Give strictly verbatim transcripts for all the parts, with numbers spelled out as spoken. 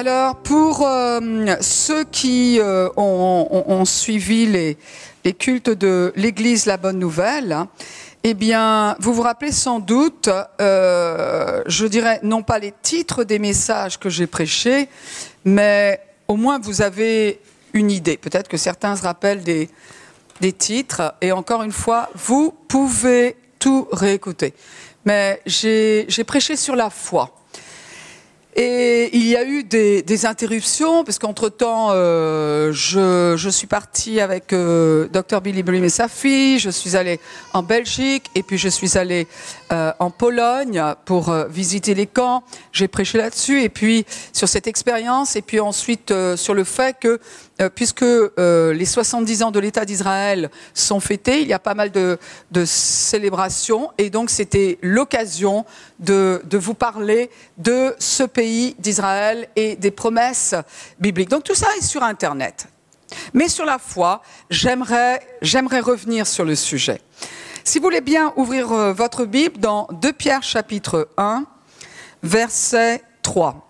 Alors, pour euh, ceux qui euh, ont, ont, ont suivi les, les cultes de l'Église La Bonne Nouvelle, hein, eh bien, vous vous rappelez sans doute, euh, je dirais, non pas les titres des messages que j'ai prêchés, mais au moins vous avez une idée. Peut-être que certains se rappellent des, des titres, et encore une fois, vous pouvez tout réécouter. Mais j'ai, j'ai prêché sur la foi. Et il y a eu des, des interruptions, parce qu'entre-temps, euh, je, je suis partie avec euh, docteur Billy Brim et sa fille, je suis allée en Belgique, et puis je suis allée euh, en Pologne pour euh, visiter les camps. J'ai prêché là-dessus, et puis sur cette expérience, et puis ensuite euh, sur le fait que, euh, puisque euh, les soixante-dix ans de l'État d'Israël sont fêtés, il y a pas mal de, de célébrations, et donc c'était l'occasion de, de vous parler de ce pays d'Israël et des promesses bibliques. Donc tout ça est sur Internet. Mais sur la foi, j'aimerais, j'aimerais revenir sur le sujet. Si vous voulez bien ouvrir euh, votre Bible dans deux Pierre chapitre un, verset trois.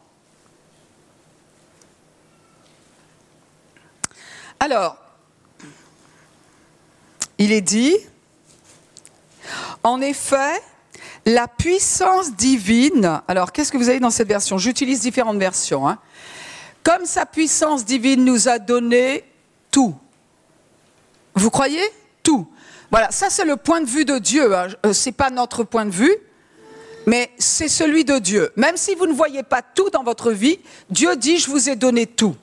Alors, il est dit, en effet, la puissance divine, alors qu'est-ce que vous avez dans cette version? J'utilise différentes versions. Hein. Comme sa puissance divine nous a donné tout. Vous croyez? Tout. Voilà, ça c'est le point de vue de Dieu. Hein. C'est pas notre point de vue, mais c'est celui de Dieu. Même si vous ne voyez pas tout dans votre vie, Dieu dit, je vous ai donné tout.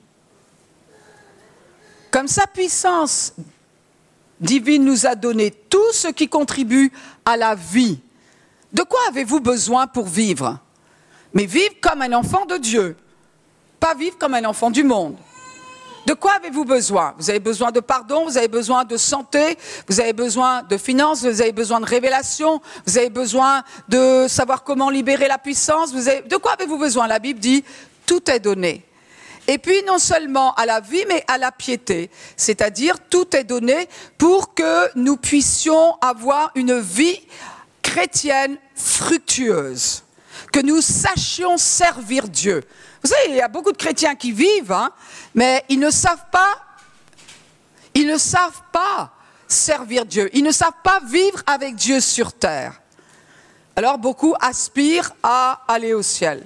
Comme sa puissance divine nous a donné tout ce qui contribue à la vie. De quoi avez-vous besoin pour vivre? Mais vivre comme un enfant de Dieu, pas vivre comme un enfant du monde. De quoi avez-vous besoin? Vous avez besoin de pardon, vous avez besoin de santé, vous avez besoin de finances, vous avez besoin de révélation, vous avez besoin de savoir comment libérer la puissance. Vous avez... De quoi avez-vous besoin? La Bible dit, tout est donné. Et puis non seulement à la vie, mais à la piété. C'est-à-dire, tout est donné pour que nous puissions avoir une vie chrétienne fructueuse, que nous sachions servir Dieu. Vous savez, il y a beaucoup de chrétiens qui vivent, hein, mais ils ne savent pas, ils ne savent pas servir Dieu, ils ne savent pas vivre avec Dieu sur terre. Alors beaucoup aspirent à aller au ciel.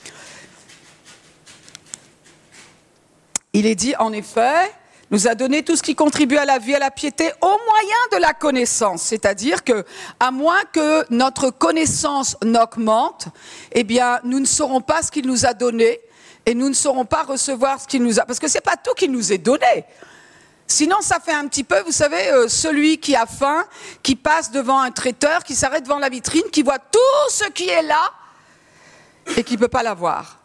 Il est dit, en effet, nous a donné tout ce qui contribue à la vie, à la piété, au moyen de la connaissance. C'est-à-dire que, à moins que notre connaissance n'augmente, eh bien, nous ne saurons pas ce qu'il nous a donné et nous ne saurons pas recevoir ce qu'il nous a... Parce que c'est pas tout qu'il nous est donné. Sinon, ça fait un petit peu, vous savez, euh, celui qui a faim, qui passe devant un traiteur, qui s'arrête devant la vitrine, qui voit tout ce qui est là et qui ne peut pas l'avoir.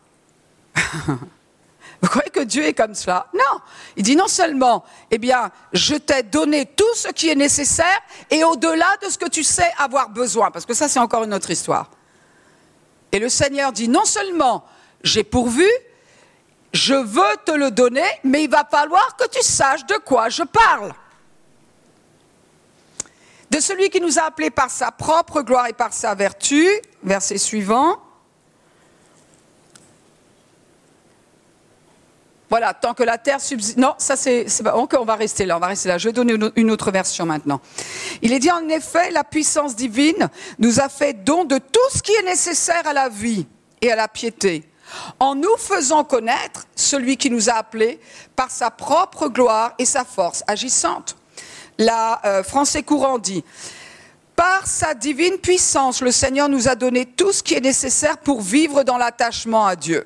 Vous croyez que Dieu est comme cela? Non. Il dit non seulement, eh bien, je t'ai donné tout ce qui est nécessaire et au-delà de ce que tu sais avoir besoin. Parce que ça, c'est encore une autre histoire. Et le Seigneur dit non seulement, j'ai pourvu, je veux te le donner, mais il va falloir que tu saches de quoi je parle. De celui qui nous a appelés par sa propre gloire et par sa vertu, verset suivant. Voilà, tant que la terre subsiste... Non, ça c'est... c'est pas... Okay, on va rester là, on va rester là. Je vais donner une autre version maintenant. Il est dit en effet, la puissance divine nous a fait don de tout ce qui est nécessaire à la vie et à la piété, en nous faisant connaître celui qui nous a appelés par sa propre gloire et sa force agissante. La euh, Français courant dit... Par sa divine puissance, le Seigneur nous a donné tout ce qui est nécessaire pour vivre dans l'attachement à Dieu.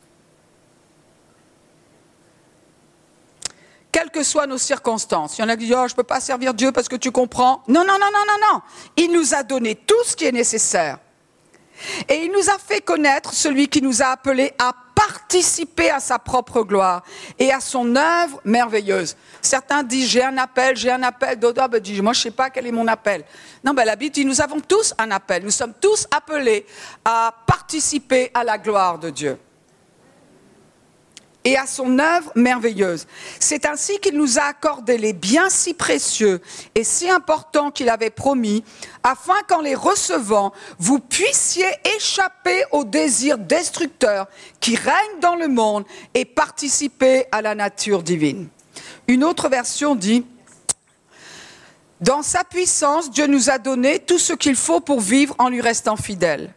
Quelles que soient nos circonstances. Il y en a qui disent, oh, je ne peux pas servir Dieu parce que tu comprends. Non, non, non, non, non, non. Il nous a donné tout ce qui est nécessaire. Et il nous a fait connaître celui qui nous a appelés à participer à sa propre gloire et à son œuvre merveilleuse. Certains disent, j'ai un appel, j'ai un appel. D'autres ben, disent, moi je ne sais pas quel est mon appel. Non, ben, la Bible dit, nous avons tous un appel. Nous sommes tous appelés à participer à la gloire de Dieu. et à son œuvre merveilleuse. C'est ainsi qu'il nous a accordé les biens si précieux et si importants qu'il avait promis, afin qu'en les recevant, vous puissiez échapper aux désirs destructeurs qui règnent dans le monde et participer à la nature divine. Une autre version dit: dans sa puissance, Dieu nous a donné tout ce qu'il faut pour vivre en lui restant fidèle.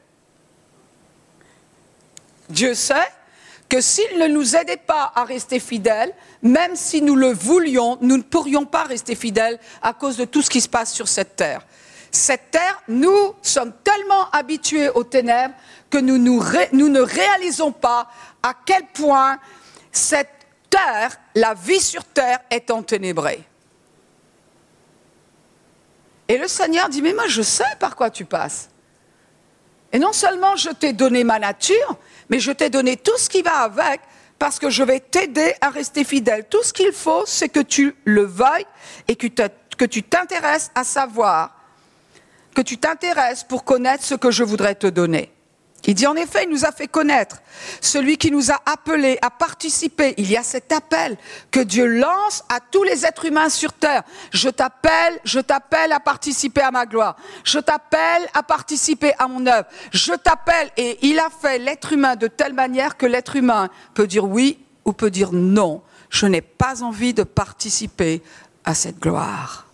Dieu sait que s'il ne nous aidait pas à rester fidèles, même si nous le voulions, nous ne pourrions pas rester fidèles à cause de tout ce qui se passe sur cette terre. Cette terre, nous sommes tellement habitués aux ténèbres que nous, nous, ré, nous ne réalisons pas à quel point cette terre, la vie sur terre, est enténébrée. Et le Seigneur dit: mais moi je sais par quoi tu passes. Et non seulement je t'ai donné ma nature, mais je t'ai donné tout ce qui va avec, parce que je vais t'aider à rester fidèle. Tout ce qu'il faut, c'est que tu le veuilles et que, te, que tu t'intéresses à savoir, que tu t'intéresses pour connaître ce que je voudrais te donner. Il dit en effet, il nous a fait connaître, celui qui nous a appelés à participer. Il y a cet appel que Dieu lance à tous les êtres humains sur terre. Je t'appelle, je t'appelle à participer à ma gloire. Je t'appelle à participer à mon œuvre. Je t'appelle, et il a fait l'être humain de telle manière que l'être humain peut dire oui ou peut dire non. Je n'ai pas envie de participer à cette gloire.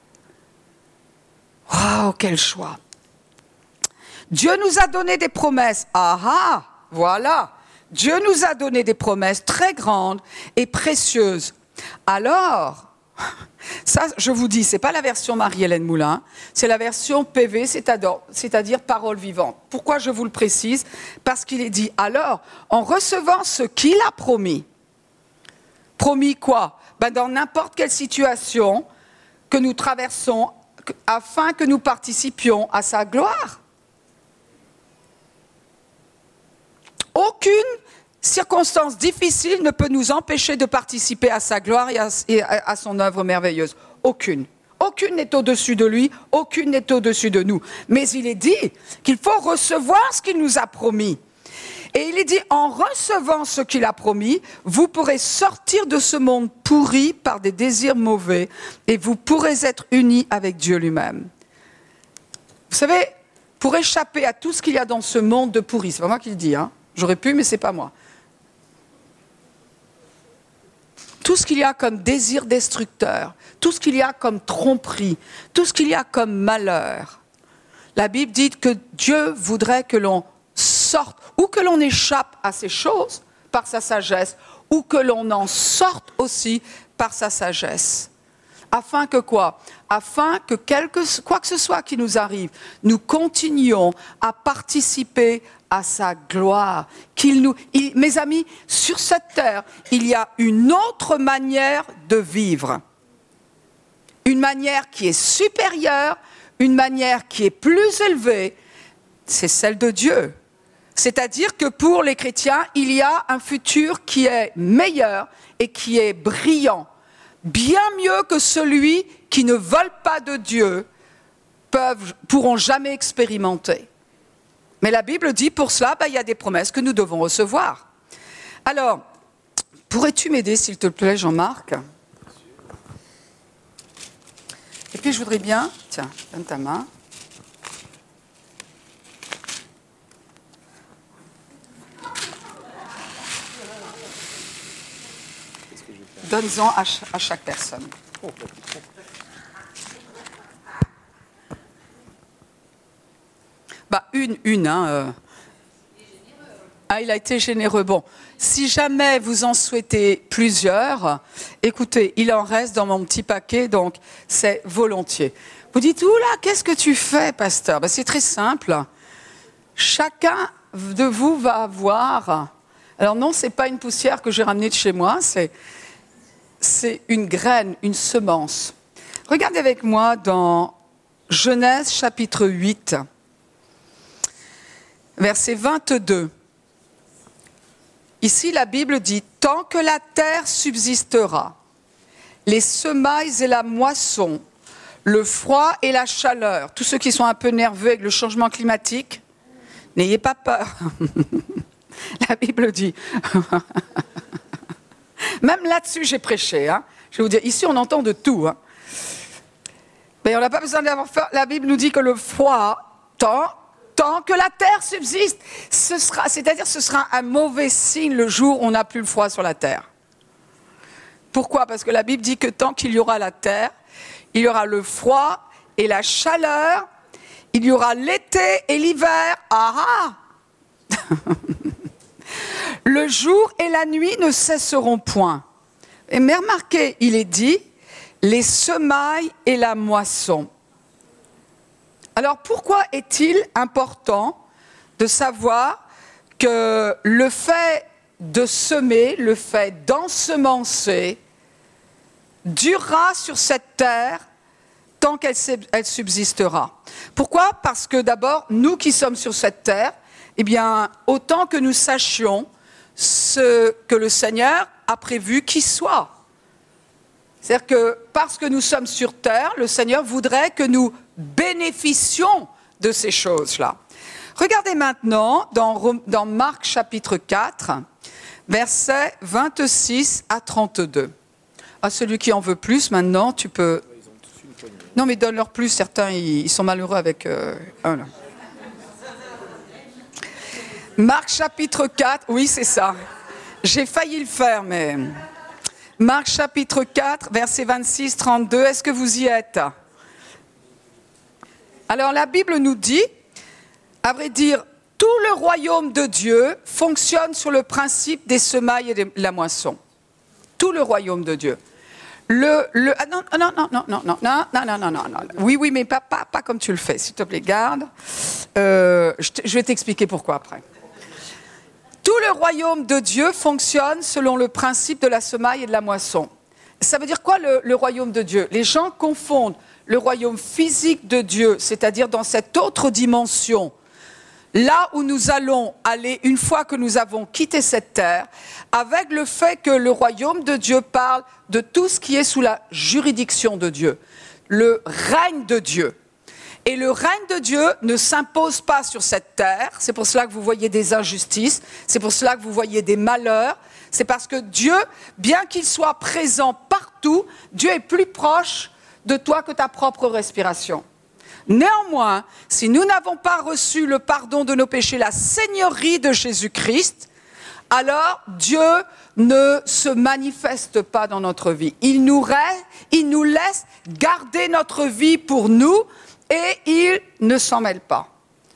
Waouh, quel choix! Dieu nous a donné des promesses. Ah ah, voilà. Dieu nous a donné des promesses très grandes et précieuses. Alors, ça, je vous dis, c'est pas la version Marie-Hélène Moulin, c'est la version P V, c'est-à-dire, c'est-à-dire parole vivante. Pourquoi je vous le précise? Parce qu'il est dit, alors, en recevant ce qu'il a promis, promis quoi? Ben, dans n'importe quelle situation que nous traversons, afin que nous participions à sa gloire. Aucune circonstance difficile ne peut nous empêcher de participer à sa gloire et à, et à son œuvre merveilleuse. Aucune. Aucune n'est au-dessus de lui, aucune n'est au-dessus de nous. Mais il est dit qu'il faut recevoir ce qu'il nous a promis. Et il est dit, en recevant ce qu'il a promis, vous pourrez sortir de ce monde pourri par des désirs mauvais et vous pourrez être unis avec Dieu lui-même. Vous savez, pour échapper à tout ce qu'il y a dans ce monde de pourri, c'est pas moi qui le dis, hein. J'aurais pu, mais c'est pas moi. Tout ce qu'il y a comme désir destructeur, tout ce qu'il y a comme tromperie, tout ce qu'il y a comme malheur. La Bible dit que Dieu voudrait que l'on sorte, ou que l'on échappe à ces choses par sa sagesse, ou que l'on en sorte aussi par sa sagesse. Afin que quoi? Afin que quelque, quoi que ce soit qui nous arrive, nous continuions à participer à sa gloire. Qu'il nous, il, mes amis, sur cette terre, il y a une autre manière de vivre. Une manière qui est supérieure, une manière qui est plus élevée, c'est celle de Dieu. C'est-à-dire que pour les chrétiens, il y a un futur qui est meilleur et qui est brillant. Bien mieux que celui qui ne veulent pas de Dieu peuvent, pourront jamais expérimenter. Mais la Bible dit pour cela, ben, il y a des promesses que nous devons recevoir. Alors, pourrais-tu m'aider s'il te plaît, Jean-Marc? Et puis je voudrais bien, tiens, donne ta main. Donne-en à, ch- à chaque personne. Bah, une, une, hein. Euh. Ah, il a été généreux. Bon, si jamais vous en souhaitez plusieurs, écoutez, il en reste dans mon petit paquet, donc c'est volontiers. Vous dites, oula, qu'est-ce que tu fais, pasteur? Ben, c'est très simple. Chacun de vous va avoir... Alors non, ce n'est pas une poussière que j'ai ramenée de chez moi, c'est... c'est une graine, une semence. Regardez avec moi dans Genèse chapitre huit, verset vingt-deux. Ici, la Bible dit « Tant que la terre subsistera, les semailles et la moisson, le froid et la chaleur, tous ceux qui sont un peu nerveux avec le changement climatique, n'ayez pas peur. » La Bible dit Même là-dessus, j'ai prêché. Hein. Je vais vous dire, ici, on entend de tout. Hein. Mais on n'a pas besoin d'avoir peur. La Bible nous dit que le froid, tant, tant que la terre subsiste, ce sera, c'est-à-dire ce sera un mauvais signe le jour où on n'a plus le froid sur la terre. Pourquoi ? Parce que la Bible dit que tant qu'il y aura la terre, il y aura le froid et la chaleur, il y aura l'été et l'hiver. Ah ah Le jour et la nuit ne cesseront point. Et mais remarquez, il est dit, les semailles et la moisson. Alors pourquoi est-il important de savoir que le fait de semer, le fait d'ensemencer, durera sur cette terre tant qu'elle elle subsistera. Pourquoi ? Parce que d'abord, nous qui sommes sur cette terre, eh bien, autant que nous sachions ce que le Seigneur a prévu qu'il soit. C'est-à-dire que parce que nous sommes sur terre, le Seigneur voudrait que nous bénéficions de ces choses-là. Regardez maintenant dans, dans Marc chapitre quatre, versets vingt-six à trente-deux. À celui qui en veut plus, maintenant, tu peux... Non, mais donne-leur plus, certains, ils, ils sont malheureux avec euh, un. Là. Marc chapitre quatre, oui, c'est ça. J'ai failli le faire, mais... Marc chapitre quatre, versets vingt-six à trente-deux, est-ce que vous y êtes ? Alors, la Bible nous dit, à vrai dire, tout le royaume de Dieu fonctionne sur le principe des semailles et de la moisson. Tout le royaume de Dieu. Le, le, ah non, non, non, non, non, non, non, non, non, non, non, non. Oui, oui, mais pas, pas, pas comme tu le fais, s'il te plaît, garde. Euh, je, te, je vais t'expliquer pourquoi après. Tout le royaume de Dieu fonctionne selon le principe de la semaille et de la moisson. Ça veut dire quoi le, le royaume de Dieu ? Les gens confondent le royaume physique de Dieu, c'est-à-dire dans cette autre dimension, là où nous allons aller une fois que nous avons quitté cette terre, avec le fait que le royaume de Dieu parle de tout ce qui est sous la juridiction de Dieu, le règne de Dieu. Et le règne de Dieu ne s'impose pas sur cette terre, c'est pour cela que vous voyez des injustices, c'est pour cela que vous voyez des malheurs, c'est parce que Dieu, bien qu'il soit présent partout, Dieu est plus proche de toi que ta propre respiration. Néanmoins, si nous n'avons pas reçu le pardon de nos péchés, la seigneurie de Jésus-Christ, alors Dieu ne se manifeste pas dans notre vie. Il nous reste, il nous laisse garder notre vie pour nous et il ne s'en mêle pas.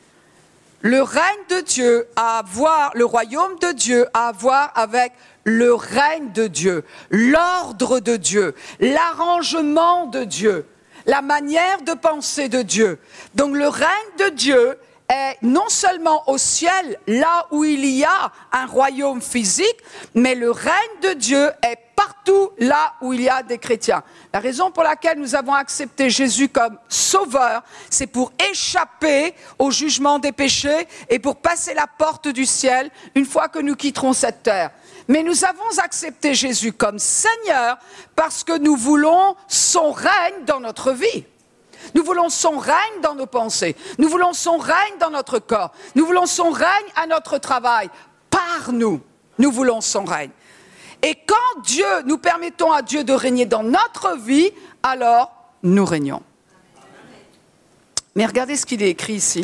Le règne de Dieu a à voir, le royaume de Dieu a à voir avec le règne de Dieu, l'ordre de Dieu, l'arrangement de Dieu, la manière de penser de Dieu. Donc le règne de Dieu est non seulement au ciel, là où il y a un royaume physique, mais le règne de Dieu est partout là où il y a des chrétiens. La raison pour laquelle nous avons accepté Jésus comme sauveur, c'est pour échapper au jugement des péchés et pour passer la porte du ciel une fois que nous quitterons cette terre. Mais nous avons accepté Jésus comme Seigneur parce que nous voulons son règne dans notre vie. Nous voulons son règne dans nos pensées. Nous voulons son règne dans notre corps. Nous voulons son règne à notre travail. Par nous, nous voulons son règne. Et quand Dieu, nous permettons à Dieu de régner dans notre vie, alors nous régnons. Mais regardez ce qu'il est écrit ici.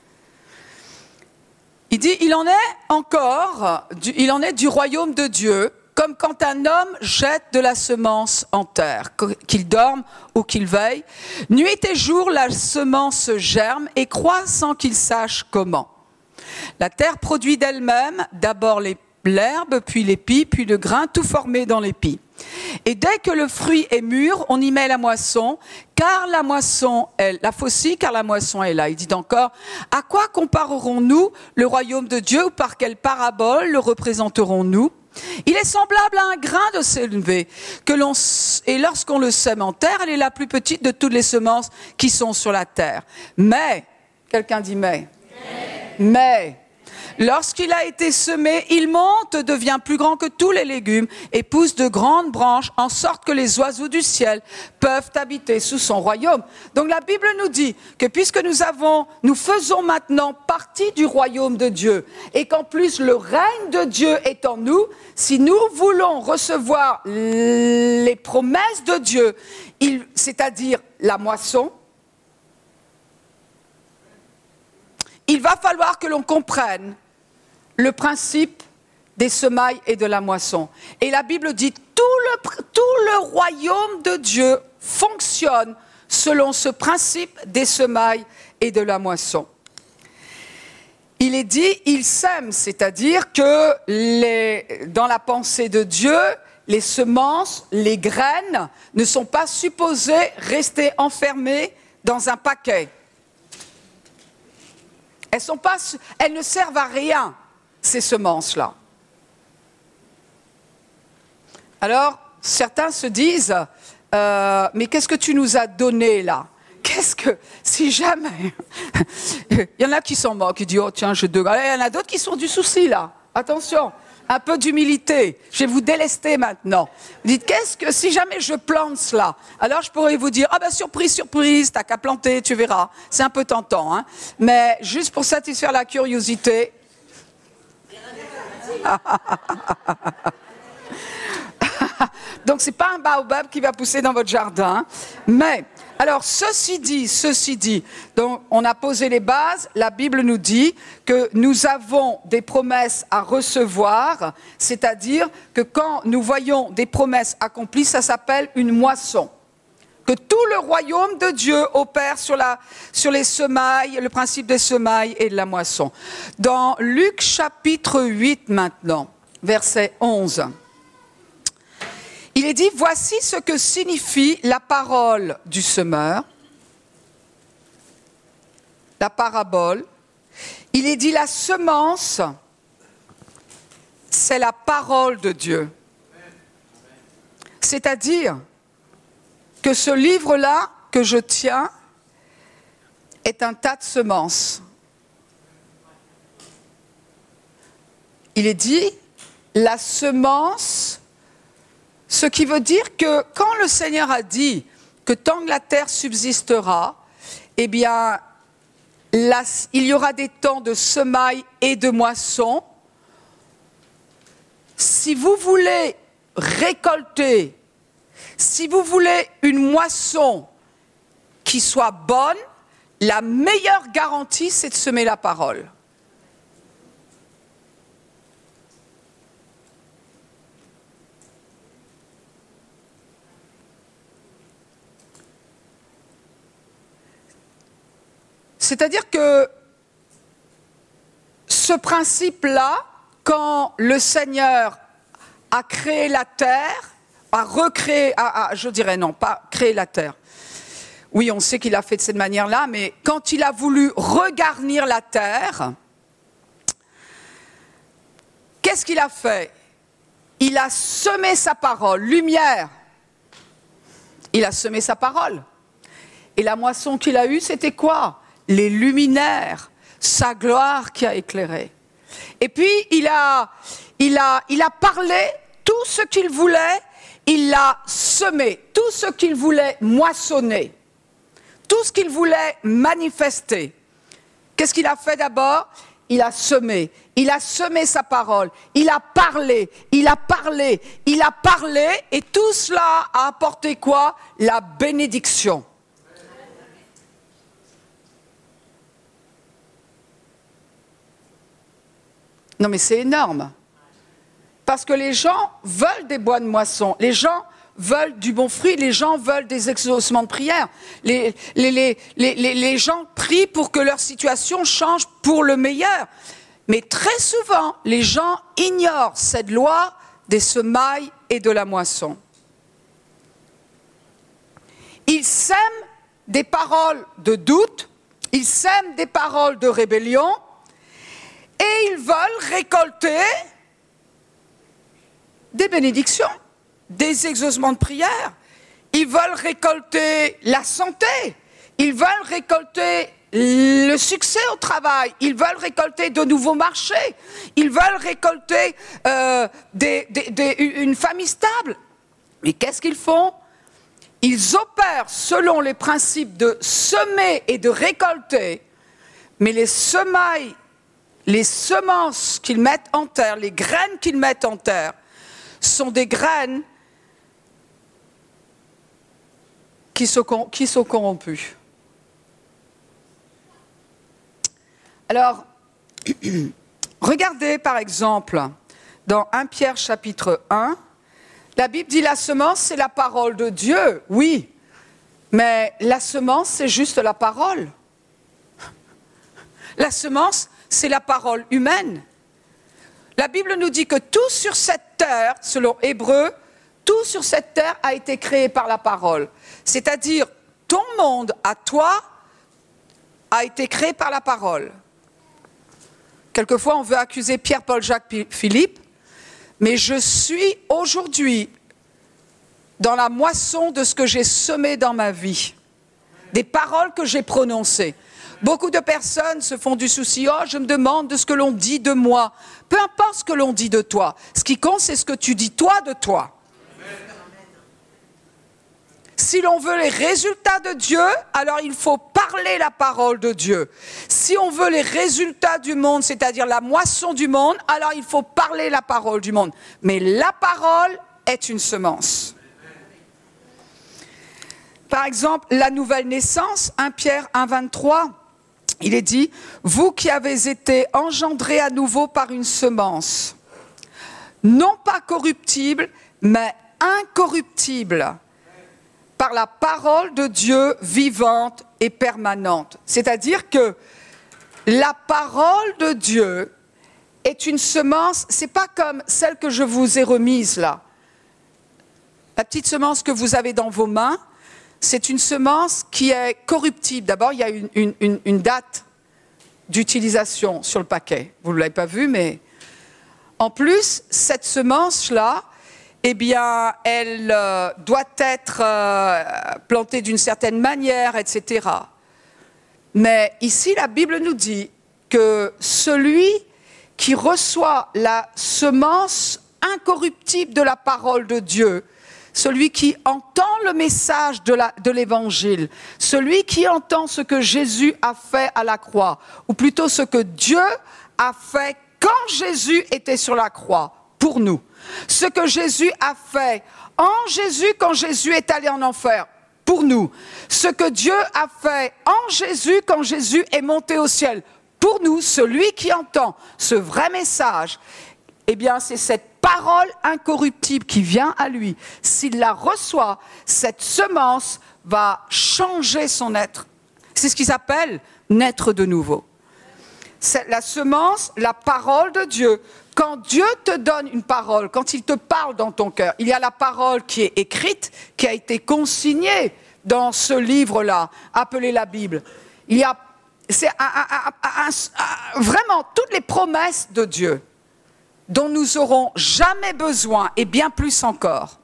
Il dit, il en est encore, du, il en est du royaume de Dieu, comme quand un homme jette de la semence en terre, qu'il dorme ou qu'il veille. Nuit et jour, la semence germe et croît sans qu'il sache comment. La terre produit d'elle-même d'abord les l'herbe, puis l'épi, puis le grain, tout formé dans l'épi. Et dès que le fruit est mûr, on y met la moisson, car la moisson est, la faucille, car la moisson est là. Il dit encore, à quoi comparerons-nous le royaume de Dieu, ou par quelle parabole le représenterons-nous ? Il est semblable à un grain de sélevé, que l'on, et lorsqu'on le sème en terre, elle est la plus petite de toutes les semences qui sont sur la terre. Mais, quelqu'un dit mais, mais, mais Lorsqu'il a été semé, il monte, devient plus grand que tous les légumes et pousse de grandes branches en sorte que les oiseaux du ciel peuvent habiter sous son royaume. Donc la Bible nous dit que puisque nous avons, nous faisons maintenant partie du royaume de Dieu et qu'en plus le règne de Dieu est en nous, si nous voulons recevoir les promesses de Dieu, il, c'est-à-dire la moisson, il va falloir que l'on comprenne le principe des semailles et de la moisson. Et la Bible dit tout le, tout le royaume de Dieu fonctionne selon ce principe des semailles et de la moisson. Il est dit, il sème, c'est-à-dire que les, dans la pensée de Dieu, les semences, les graines ne sont pas supposées rester enfermées dans un paquet. Elles, sont pas, elles ne servent à rien, ces semences-là. Alors, certains se disent, euh, mais qu'est-ce que tu nous as donné là ? Qu'est-ce que, si jamais, il y en a qui s'en moquent, qui disent, oh tiens, je te... Il y en a d'autres qui sont du souci là, attention, un peu d'humilité, je vais vous délester maintenant. Vous dites, qu'est-ce que, si jamais je plante cela, alors je pourrais vous dire, ah ben surprise, surprise, t'as qu'à planter, tu verras, c'est un peu tentant, hein, mais juste pour satisfaire la curiosité. Donc c'est pas un baobab qui va pousser dans votre jardin, mais alors ceci dit, ceci dit, donc on a posé les bases. La Bible nous dit que nous avons des promesses à recevoir, c'est-à-dire que quand nous voyons des promesses accomplies, ça s'appelle une moisson. Que tout le royaume de Dieu opère sur, la, sur les semailles, le principe des semailles et de la moisson. Dans Luc chapitre huit maintenant, verset onze. Il est dit, voici ce que signifie la parole du semeur, la parabole. Il est dit, la semence, c'est la parole de Dieu. C'est-à-dire que ce livre-là que je tiens est un tas de semences. Il est dit, la semence... Ce qui veut dire que quand le Seigneur a dit que tant que la terre subsistera, eh bien, la, il y aura des temps de semailles et de moisson. Si vous voulez récolter, si vous voulez une moisson qui soit bonne, la meilleure garantie, c'est de semer la parole. C'est-à-dire que ce principe-là, quand le Seigneur a créé la terre, a recréé, a, a, je dirais non, pas créé la terre. Oui, on sait qu'il a fait de cette manière-là, mais quand il a voulu regarnir la terre, qu'est-ce qu'il a fait ? Il a semé sa parole, lumière. Il a semé sa parole. Et la moisson qu'il a eue, c'était quoi ? Les luminaires, sa gloire qui a éclairé. Et puis, il a, il a, il a parlé tout ce qu'il voulait, il l'a semé, tout ce qu'il voulait moissonner, tout ce qu'il voulait manifester. Qu'est-ce qu'il a fait d'abord ? Il a semé, il a semé sa parole, il a parlé, il a parlé, il a parlé, et tout cela a apporté quoi ? La bénédiction. Non mais c'est énorme, parce que les gens veulent des bois de moisson, les gens veulent du bon fruit, les gens veulent des exaucements de prière, les, les, les, les, les, les gens prient pour que leur situation change pour le meilleur. Mais très souvent, les gens ignorent cette loi des semailles et de la moisson. Ils sèment des paroles de doute, ils sèment des paroles de rébellion, et ils veulent récolter des bénédictions, des exaucements de prière. Ils veulent récolter la santé. Ils veulent récolter le succès au travail, ils veulent récolter de nouveaux marchés, ils veulent récolter euh, des, des, des, une famille stable. Mais qu'est-ce qu'ils font? Ils opèrent selon les principes de semer et de récolter, mais les semailles, les semences qu'ils mettent en terre, les graines qu'ils mettent en terre, sont des graines qui sont, qui sont corrompues. Alors, regardez par exemple, dans premier Pierre chapitre un, la Bible dit la semence, c'est la parole de Dieu, oui, mais la semence, c'est juste la parole. La semence, c'est la parole humaine. La Bible nous dit que tout sur cette terre, selon Hébreux, tout sur cette terre a été créé par la parole. C'est-à-dire, ton monde à toi a été créé par la parole. Quelquefois, on veut accuser Pierre, Paul, Jacques, Philippe, mais je suis aujourd'hui dans la moisson de ce que j'ai semé dans ma vie, des paroles que j'ai prononcées. Beaucoup de personnes se font du souci, oh, je me demande de ce que l'on dit de moi. Peu importe ce que l'on dit de toi, ce qui compte, c'est ce que tu dis toi de toi. Si l'on veut les résultats de Dieu, alors il faut parler la parole de Dieu. Si on veut les résultats du monde, c'est-à-dire la moisson du monde, alors il faut parler la parole du monde. Mais la parole est une semence. Par exemple, la nouvelle naissance, premier Pierre un, vingt-trois, il est dit, vous qui avez été engendrés à nouveau par une semence, non pas corruptible, mais incorruptible, par la parole de Dieu vivante et permanente. C'est-à-dire que la parole de Dieu est une semence, c'est pas comme celle que je vous ai remise là. La petite semence que vous avez dans vos mains, c'est une semence qui est corruptible. D'abord, il y a une, une, une, une date d'utilisation sur le paquet. Vous ne l'avez pas vu, mais en plus, cette semence-là, eh bien, elle euh, doit être euh, plantée d'une certaine manière, et cetera. Mais ici, la Bible nous dit que celui qui reçoit la semence incorruptible de la parole de Dieu, celui qui entend le message de, la, de l'Évangile, celui qui entend ce que Jésus a fait à la croix, ou plutôt ce que Dieu a fait quand Jésus était sur la croix, pour nous. Ce que Jésus a fait en Jésus quand Jésus est allé en enfer, pour nous. Ce que Dieu a fait en Jésus quand Jésus est monté au ciel, pour nous, celui qui entend ce vrai message, eh bien c'est cette parole incorruptible qui vient à lui. S'il la reçoit, cette semence va changer son être. C'est ce qu'ils appellent naître de nouveau. C'est la semence, la parole de Dieu. Quand Dieu te donne une parole, quand il te parle dans ton cœur, il y a la parole qui est écrite, qui a été consignée dans ce livre-là, appelé la Bible. Il y a c'est un, un, un, un, vraiment toutes les promesses de Dieu dont nous aurons jamais besoin, et bien plus encore.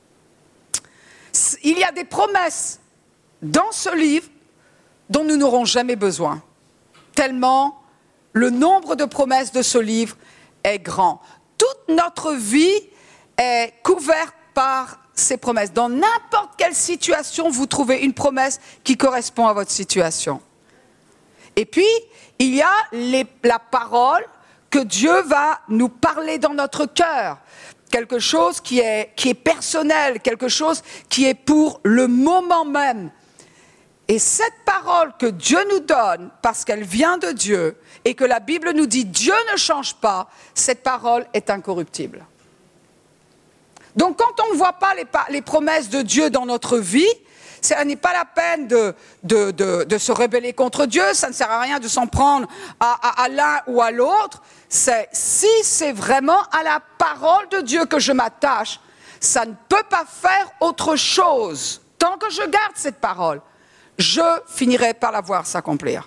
Il y a des promesses dans ce livre dont nous n'aurons jamais besoin, tellement le nombre de promesses de ce livre est grand. Toute notre vie est couverte par ces promesses. Dans n'importe quelle situation, vous trouvez une promesse qui correspond à votre situation. Et puis, il y a les, la parole que Dieu va nous parler dans notre cœur. Quelque chose qui est, qui est personnel, quelque chose qui est pour le moment même. Et cette parole que Dieu nous donne, parce qu'elle vient de Dieu, et que la Bible nous dit Dieu ne change pas, cette parole est incorruptible. Donc quand on ne voit pas les, les promesses de Dieu dans notre vie, ça n'est pas la peine de, de, de, de se rebeller contre Dieu, ça ne sert à rien de s'en prendre à, à, à l'un ou à l'autre. C'est, si c'est vraiment à la parole de Dieu que je m'attache, ça ne peut pas faire autre chose. Tant que je garde cette parole, je finirai par la voir s'accomplir.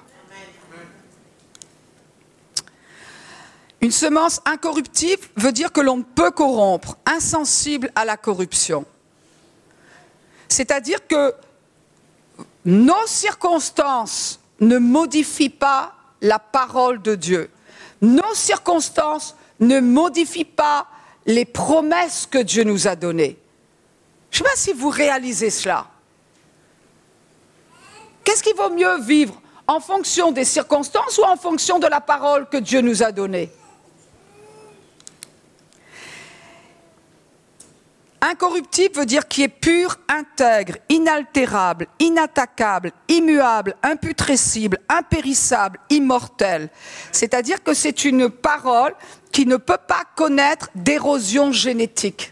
Une semence incorruptible veut dire que l'on ne peut corrompre, insensible à la corruption. C'est-à-dire que nos circonstances ne modifient pas la parole de Dieu. Nos circonstances ne modifient pas les promesses que Dieu nous a données. Je ne sais pas si vous réalisez cela. Qu'est-ce qu'il vaut mieux vivre en fonction des circonstances ou en fonction de la parole que Dieu nous a donnée? Incorruptible veut dire qui est pur, intègre, inaltérable, inattaquable, immuable, imputrescible, impérissable, immortel. C'est-à-dire que c'est une parole qui ne peut pas connaître d'érosion génétique.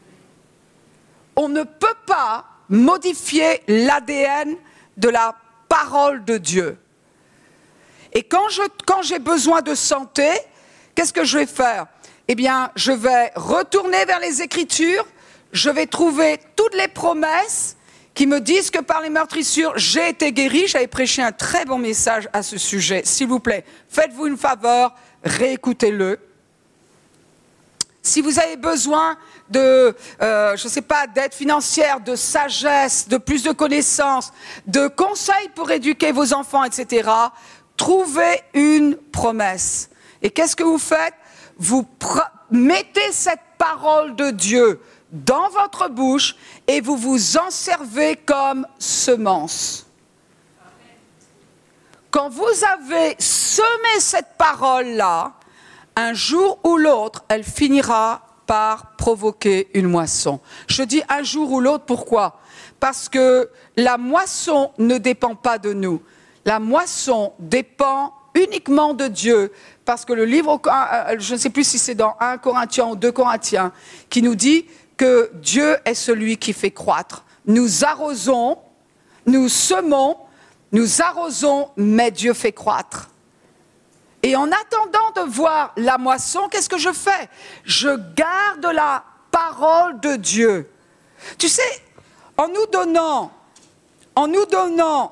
On ne peut pas modifier l'A D N de la parole de Dieu. Et quand je, quand j'ai besoin de santé, qu'est-ce que je vais faire? Eh bien, je vais retourner vers les Écritures. Je vais trouver toutes les promesses qui me disent que par les meurtrissures, j'ai été guéri. J'avais prêché un très bon message à ce sujet. S'il vous plaît, faites-vous une faveur, réécoutez-le. Si vous avez besoin de, euh, je ne sais pas, d'aide financière, de sagesse, de plus de connaissances, de conseils pour éduquer vos enfants, et cetera, trouvez une promesse. Et qu'est-ce que vous faites? Vous pr- mettez cette parole de Dieu dans votre bouche et vous vous en servez comme semence. Quand vous avez semé cette parole-là, un jour ou l'autre, elle finira par provoquer une moisson. Je dis un jour ou l'autre, pourquoi? Parce que la moisson ne dépend pas de nous. La moisson dépend uniquement de Dieu. Parce que le livre, je ne sais plus si c'est dans un Corinthiens ou deux Corinthiens, qui nous dit que Dieu est celui qui fait croître. Nous arrosons, nous semons, nous arrosons, mais Dieu fait croître. Et en attendant de voir la moisson, qu'est-ce que je fais? Je garde la parole de Dieu. Tu sais, en nous donnant, en nous donnant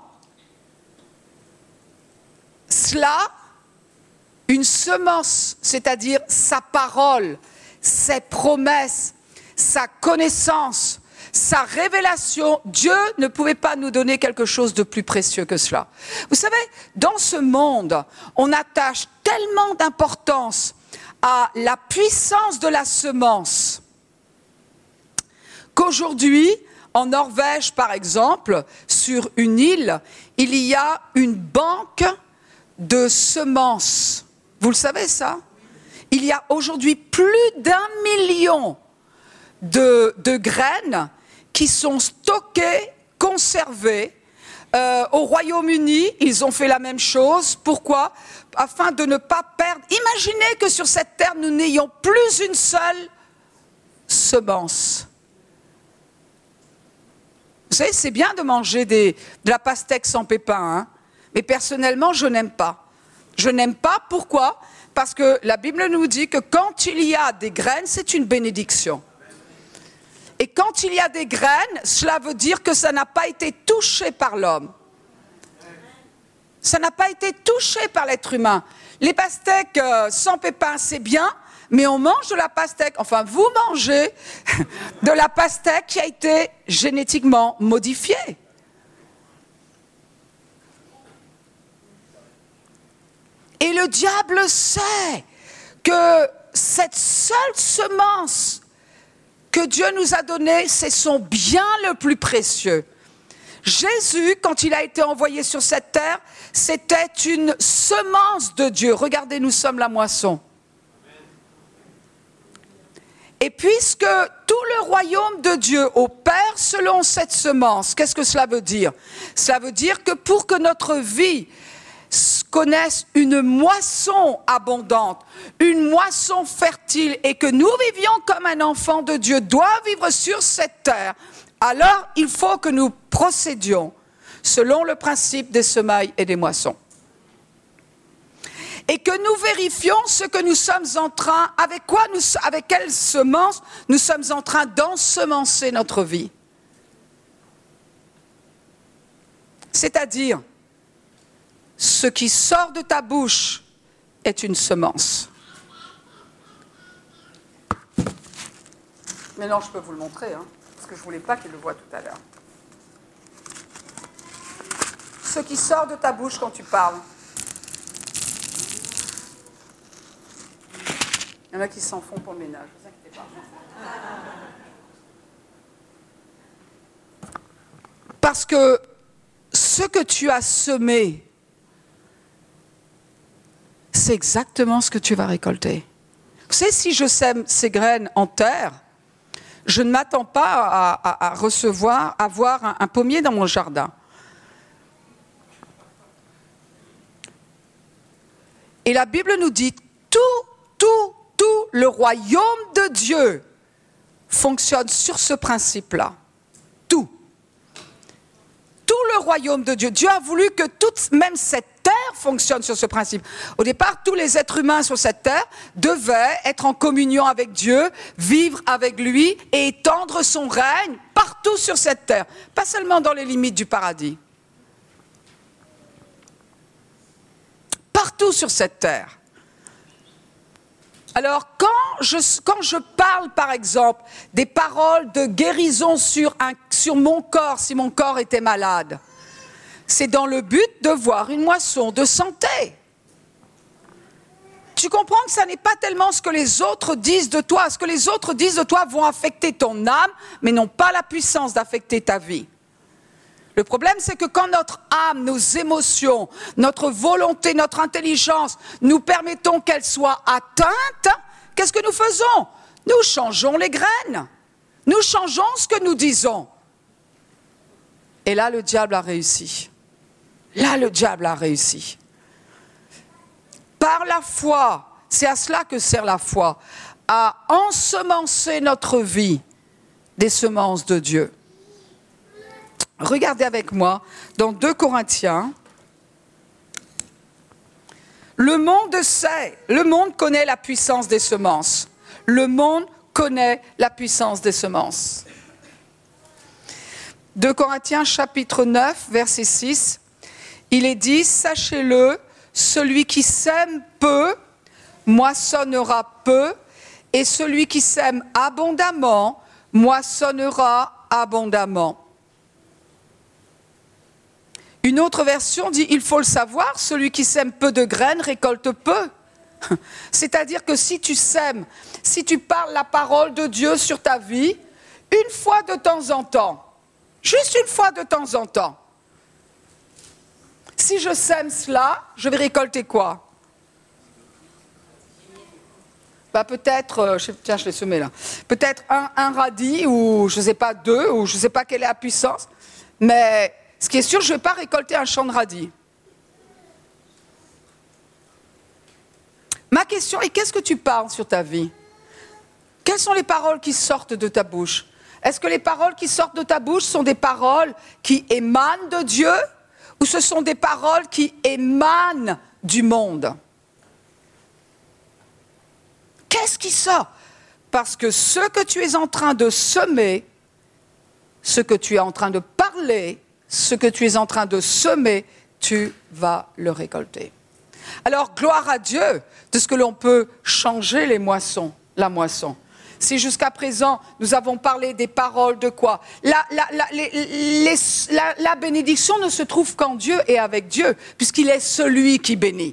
cela, une semence, c'est-à-dire sa parole, ses promesses, sa connaissance, sa révélation, Dieu ne pouvait pas nous donner quelque chose de plus précieux que cela. Vous savez, dans ce monde, on attache tellement d'importance à la puissance de la semence qu'aujourd'hui, en Norvège par exemple, sur une île, il y a une banque de semences. Vous le savez ça? Il y a aujourd'hui plus d'un million de, de graines qui sont stockées, conservées. Euh, au Royaume-Uni, ils ont fait la même chose. Pourquoi? Afin de ne pas perdre. Imaginez que sur cette terre, nous n'ayons plus une seule semence. Vous savez, c'est bien de manger des, de la pastèque sans pépins, hein, mais personnellement, je n'aime pas. Je n'aime pas, pourquoi? Parce que la Bible nous dit que quand il y a des graines, c'est une bénédiction. Et quand il y a des graines, cela veut dire que ça n'a pas été touché par l'homme. Ça n'a pas été touché par l'être humain. Les pastèques euh, sans pépins, c'est bien, mais on mange de la pastèque, enfin vous mangez de la pastèque qui a été génétiquement modifiée. Et le diable sait que cette seule semence que Dieu nous a donnée, c'est son bien le plus précieux. Jésus, quand il a été envoyé sur cette terre, c'était une semence de Dieu. Regardez, nous sommes la moisson. Et puisque tout le royaume de Dieu opère selon cette semence, qu'est-ce que cela veut dire? Cela veut dire que pour que notre vie connaisse une moisson abondante, une moisson fertile, et que nous vivions comme un enfant de Dieu doit vivre sur cette terre, alors il faut que nous procédions selon le principe des semailles et des moissons. Et que nous vérifions ce que nous sommes en train, avec quoi nous, avec quelle semence nous sommes en train d'ensemencer notre vie. C'est-à-dire, ce qui sort de ta bouche est une semence. Mais non, je peux vous le montrer, hein, parce que je ne voulais pas qu'il le voie tout à l'heure. Ce ce qui sort de ta bouche quand tu parles. Il y en a qui s'en font pour le ménage, ne vous inquiétez pas. Parce que ce que tu as semé, c'est exactement ce que tu vas récolter. Vous savez, si je sème ces graines en terre, je ne m'attends pas à, à, à recevoir, à avoir un, un pommier dans mon jardin. Et la Bible nous dit, tout, tout, tout le royaume de Dieu fonctionne sur ce principe-là. Tout. Tout le royaume de Dieu. Dieu a voulu que toute, même cette terre fonctionne sur ce principe. Au départ, tous les êtres humains sur cette terre devaient être en communion avec Dieu, vivre avec lui et étendre son règne partout sur cette terre. Pas seulement dans les limites du paradis. Partout sur cette terre. Alors, quand je, quand je parle, par exemple, des paroles de guérison sur, un, sur mon corps, si mon corps était malade, c'est dans le but de voir une moisson de santé. Tu comprends que ça n'est pas tellement ce que les autres disent de toi. Ce que les autres disent de toi vont affecter ton âme, mais n'ont pas la puissance d'affecter ta vie. Le problème, c'est que quand notre âme, nos émotions, notre volonté, notre intelligence, nous permettons qu'elles soient atteintes, qu'est-ce que nous faisons? Nous changeons les graines. Nous changeons ce que nous disons. Et là, le diable a réussi. Là, le diable a réussi. Par la foi, c'est à cela que sert la foi, à ensemencer notre vie des semences de Dieu. Regardez avec moi dans deux Corinthiens. Le monde sait, le monde connaît la puissance des semences. Le monde connaît la puissance des semences. deux Corinthiens chapitre neuf, verset six. Il est dit, sachez-le, celui qui sème peu, moissonnera peu, et celui qui sème abondamment, moissonnera abondamment. Une autre version dit, il faut le savoir, celui qui sème peu de graines récolte peu. C'est-à-dire que si tu sèmes, si tu parles la parole de Dieu sur ta vie, une fois de temps en temps, juste une fois de temps en temps, si je sème cela, je vais récolter quoi? Bah peut-être, euh, je, tiens je l'ai semé là, peut-être un, un radis ou je ne sais pas deux, ou je ne sais pas quelle est la puissance, mais... Ce qui est sûr, je ne vais pas récolter un champ de radis. Ma question est, qu'est-ce que tu parles sur ta vie? Quelles sont les paroles qui sortent de ta bouche? Est-ce que les paroles qui sortent de ta bouche sont des paroles qui émanent de Dieu ou ce sont des paroles qui émanent du monde? Qu'est-ce qui sort? Parce que ce que tu es en train de semer, ce que tu es en train de parler, ce que tu es en train de semer, tu vas le récolter. Alors, gloire à Dieu de ce que l'on peut changer les moissons, la moisson. Si jusqu'à présent, nous avons parlé des paroles de quoi? la, la, la, les, les, la, la bénédiction ne se trouve qu'en Dieu et avec Dieu, puisqu'il est celui qui bénit.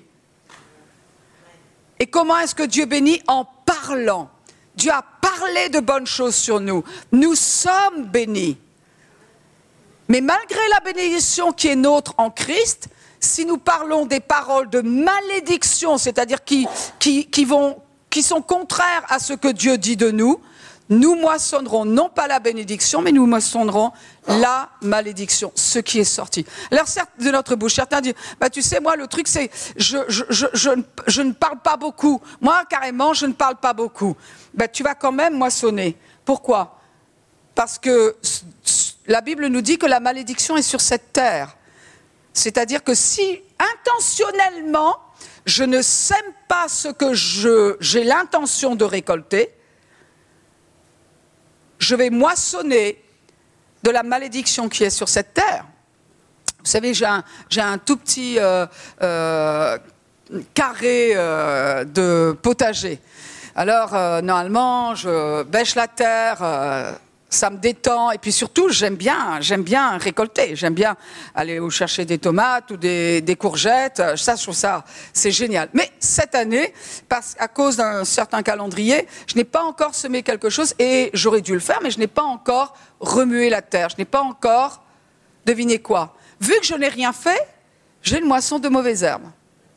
Et comment est-ce que Dieu bénit? En parlant. Dieu a parlé de bonnes choses sur nous. Nous sommes bénis. Mais malgré la bénédiction qui est nôtre en Christ, si nous parlons des paroles de malédiction, c'est-à-dire qui, qui, qui, vont, qui sont contraires à ce que Dieu dit de nous, nous moissonnerons non pas la bénédiction, mais nous moissonnerons la malédiction, ce qui est sorti. Alors certes, de notre bouche, certains disent, bah, tu sais, moi le truc c'est, je, je, je, je, je ne parle pas beaucoup. Moi carrément, je ne parle pas beaucoup. Bah, tu vas quand même moissonner. Pourquoi? Parce que la Bible nous dit que la malédiction est sur cette terre. C'est-à-dire que si intentionnellement, je ne sème pas ce que je, j'ai l'intention de récolter, je vais moissonner de la malédiction qui est sur cette terre. Vous savez, j'ai un, j'ai un tout petit euh, euh, carré euh, de potager. Alors, euh, normalement, je bêche la terre... Euh, Ça me détend. Et puis surtout, j'aime bien, j'aime bien récolter. J'aime bien aller chercher des tomates ou des, des courgettes. Ça, je trouve ça, c'est génial. Mais cette année, parce, à cause d'un certain calendrier, je n'ai pas encore semé quelque chose et j'aurais dû le faire, mais je n'ai pas encore remué la terre. Je n'ai pas encore, devinez quoi? Vu que je n'ai rien fait, j'ai une moisson de mauvaises herbes.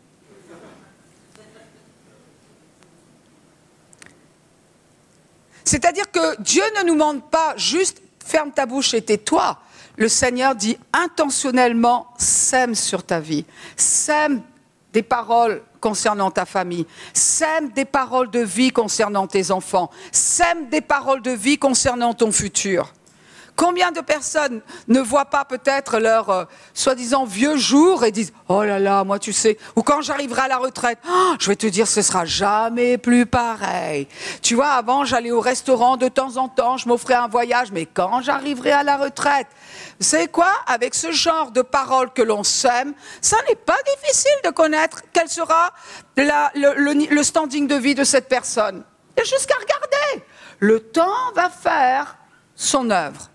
C'est-à-dire que Dieu ne nous demande pas juste « ferme ta bouche et tais-toi ». Le Seigneur dit intentionnellement « sème sur ta vie ». Sème des paroles concernant ta famille. Sème des paroles de vie concernant tes enfants. Sème des paroles de vie concernant ton futur. Combien de personnes ne voient pas peut-être leur euh, soi-disant vieux jour et disent « Oh là là, moi tu sais, ou quand j'arriverai à la retraite, oh, je vais te dire, ce sera jamais plus pareil. Tu vois, avant j'allais au restaurant de temps en temps, je m'offrais un voyage, mais quand j'arriverai à la retraite, vous savez quoi? Avec ce genre de paroles que l'on sème, ça n'est pas difficile de connaître quel sera la, le, le, le standing de vie de cette personne. Il y a juste qu'à regarder. Le temps va faire son œuvre.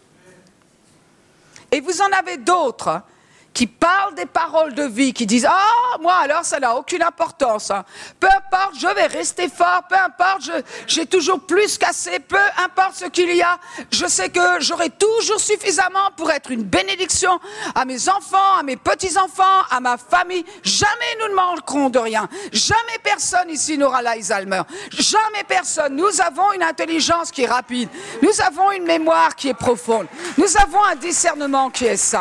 Et vous en avez d'autres qui parlent des paroles de vie, qui disent « Ah, moi alors ça n'a aucune importance. Hein. Peu importe, je vais rester fort, peu importe, je, j'ai toujours plus qu'assez, peu importe ce qu'il y a. Je sais que j'aurai toujours suffisamment pour être une bénédiction à mes enfants, à mes petits-enfants, à ma famille. Jamais nous ne manquerons de rien. Jamais personne ici n'aura l'Alzheimer. Jamais personne. Nous avons une intelligence qui est rapide. Nous avons une mémoire qui est profonde. Nous avons un discernement qui est sain. »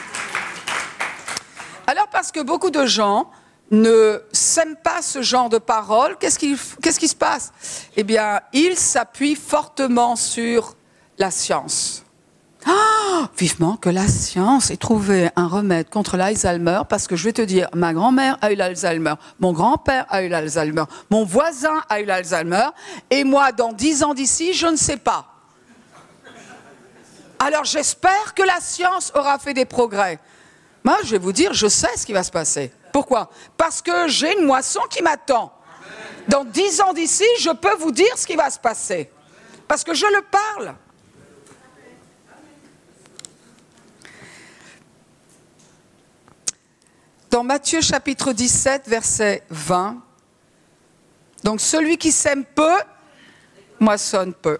Alors, parce que beaucoup de gens ne s'aiment pas ce genre de paroles, qu'est-ce qui, qu'est-ce qui se passe? Eh bien, ils s'appuient fortement sur la science. Oh, vivement que la science ait trouvé un remède contre l'Alzheimer, parce que je vais te dire, ma grand-mère a eu l'Alzheimer, mon grand-père a eu l'Alzheimer, mon voisin a eu l'Alzheimer, et moi, dans dix ans d'ici, je ne sais pas. Alors, j'espère que la science aura fait des progrès. Moi, je vais vous dire, je sais ce qui va se passer. Pourquoi? Parce que j'ai une moisson qui m'attend. Dans dix ans d'ici, je peux vous dire ce qui va se passer. Parce que je le parle. Dans Matthieu chapitre dix-sept, verset vingt, donc celui qui sème peu, moissonne peu.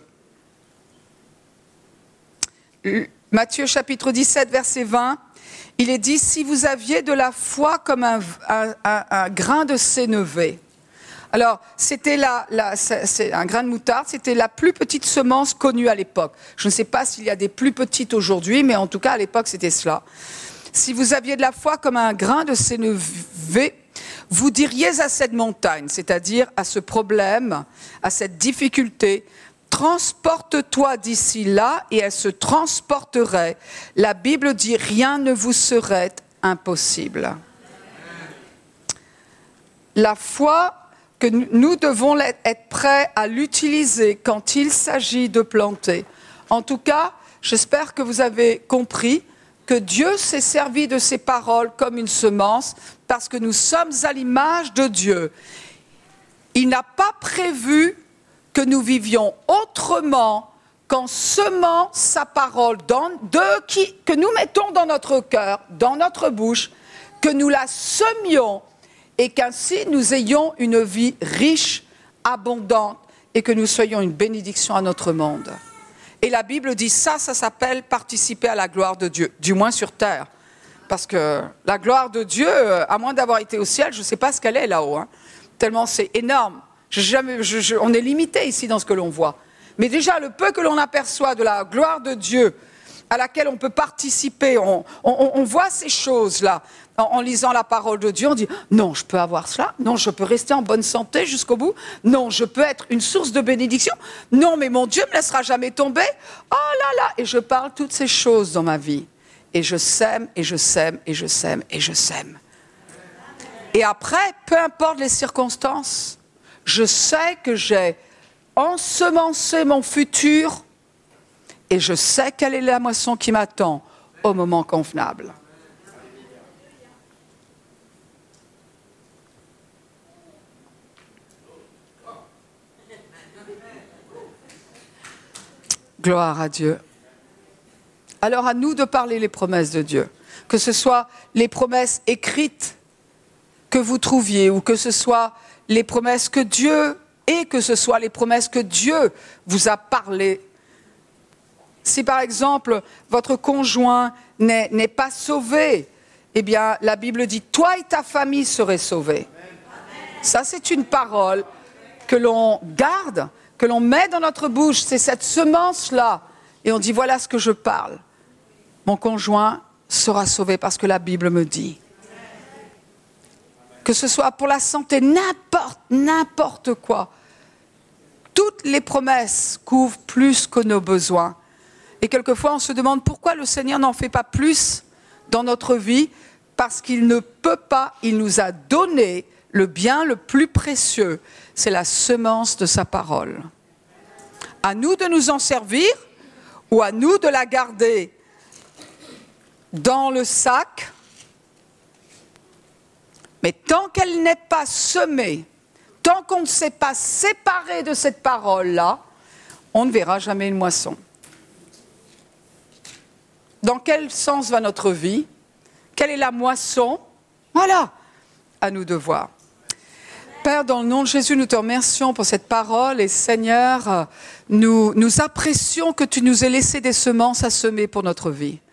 Matthieu chapitre dix-sept, verset vingt, il est dit, si vous aviez de la foi comme un, un, un, un grain de sénévé. Alors, c'était la, la, c'est, c'est un grain de moutarde, c'était la plus petite semence connue à l'époque. Je ne sais pas s'il y a des plus petites aujourd'hui, mais en tout cas, à l'époque, c'était cela. Si vous aviez de la foi comme un grain de sénévé, vous diriez à cette montagne, c'est-à-dire à ce problème, à cette difficulté, transporte-toi d'ici là et elle se transporterait. La Bible dit rien ne vous serait impossible. La foi que nous devons être prêts à l'utiliser quand il s'agit de planter. En tout cas, j'espère que vous avez compris que Dieu s'est servi de ces paroles comme une semence parce que nous sommes à l'image de Dieu. Il n'a pas prévu que nous vivions autrement qu'en semant sa parole dans, de, qui, que nous mettons dans notre cœur, dans notre bouche, que nous la semions et qu'ainsi nous ayons une vie riche, abondante et que nous soyons une bénédiction à notre monde. Et la Bible dit ça, ça s'appelle participer à la gloire de Dieu, du moins sur terre. Parce que la gloire de Dieu, à moins d'avoir été au ciel, je ne sais pas ce qu'elle est là-haut, hein, tellement c'est énorme. Je, jamais, je, je, on est limité ici dans ce que l'on voit. Mais déjà, le peu que l'on aperçoit de la gloire de Dieu à laquelle on peut participer, on, on, on voit ces choses-là. En, en lisant la parole de Dieu, on dit « Non, je peux avoir cela. Non, je peux rester en bonne santé jusqu'au bout. Non, je peux être une source de bénédiction. Non, mais mon Dieu ne me laissera jamais tomber. Oh là là !» Et je parle toutes ces choses dans ma vie. Et je sème, et je sème, et je sème, et je sème. Et après, peu importe les circonstances, je sais que j'ai ensemencé mon futur et je sais quelle est la moisson qui m'attend au moment convenable. Gloire à Dieu. Alors à nous de parler les promesses de Dieu, que ce soit les promesses écrites que vous trouviez ou que ce soit les promesses que Dieu et que ce soit les promesses que Dieu vous a parlé. Si par exemple votre conjoint n'est, n'est pas sauvé, eh bien la Bible dit « toi et ta famille serez sauvés ». Ça c'est une parole que l'on garde, que l'on met dans notre bouche, c'est cette semence-là. Et on dit, voilà ce que je parle. Mon conjoint sera sauvé parce que la Bible me dit. Que ce soit pour la santé, n'importe, n'importe quoi. Toutes les promesses couvrent plus que nos besoins. Et quelquefois, on se demande pourquoi le Seigneur n'en fait pas plus dans notre vie, parce qu'il ne peut pas, il nous a donné le bien le plus précieux, c'est la semence de sa parole. À nous de nous en servir ou à nous de la garder dans le sac. Mais tant qu'elle n'est pas semée, tant qu'on ne s'est pas séparé de cette parole-là, on ne verra jamais une moisson. Dans quel sens va notre vie? Quelle est la moisson? Voilà, à nous de voir. Père, dans le nom de Jésus, nous te remercions pour cette parole et Seigneur, nous, nous apprécions que tu nous aies laissé des semences à semer pour notre vie.